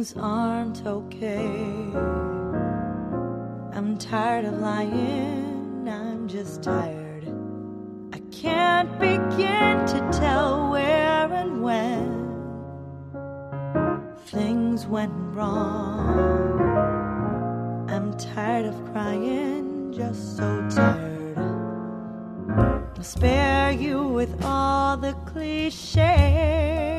things aren't okay. I'm tired of lying, I'm just tired. I can't begin to tell where and when things went wrong. I'm tired of crying, just so tired. I'll spare you with all the cliches,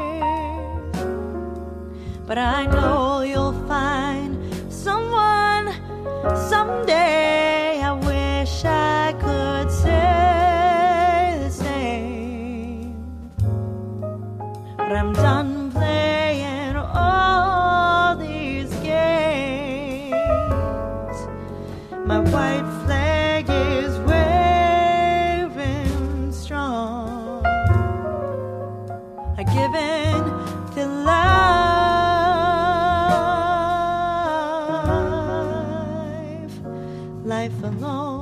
but I know you'll find someone someday. I wish I could say the same, but I'm done playing all these games. My white flag is waving strong. I give in to life alone.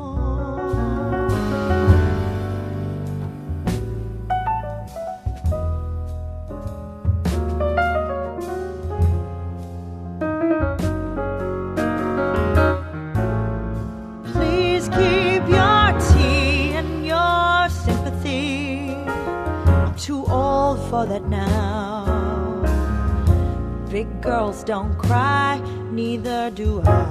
Please keep your tea and your sympathy. I'm too old for that now. Big girls don't cry, neither do I.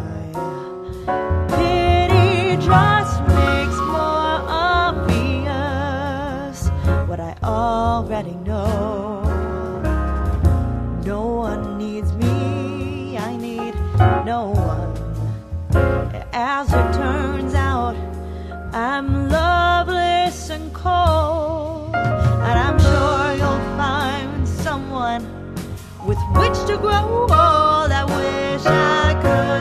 Pity just makes more obvious what I already know. No one needs me, I need no one. As it turns out, I'm loveless and cold, and I'm sure you'll find someone with which to grow old. I wish I could